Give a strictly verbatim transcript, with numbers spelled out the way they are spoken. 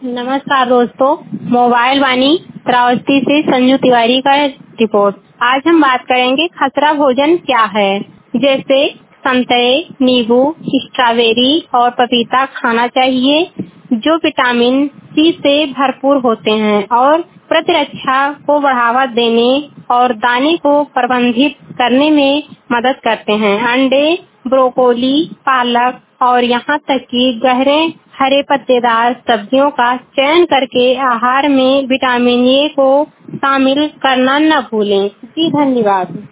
नमस्कार दोस्तों, मोबाइल वाणी श्रावस्ती से संजू तिवारी का रिपोर्ट। आज हम बात करेंगे खसरा भोजन क्या है। जैसे संतरे, नींबू, स्ट्रॉबेरी और पपीता खाना चाहिए, जो विटामिन सी से भरपूर होते हैं और प्रतिरक्षा को बढ़ावा देने और दाने को प्रबंधित करने में मदद करते हैं। अंडे, ब्रोकोली, पालक और यहाँ तक कि गहरे हरे पत्तेदार सब्जियों का चयन करके आहार में विटामिन ए को शामिल करना न भूलें। जी धन्यवाद।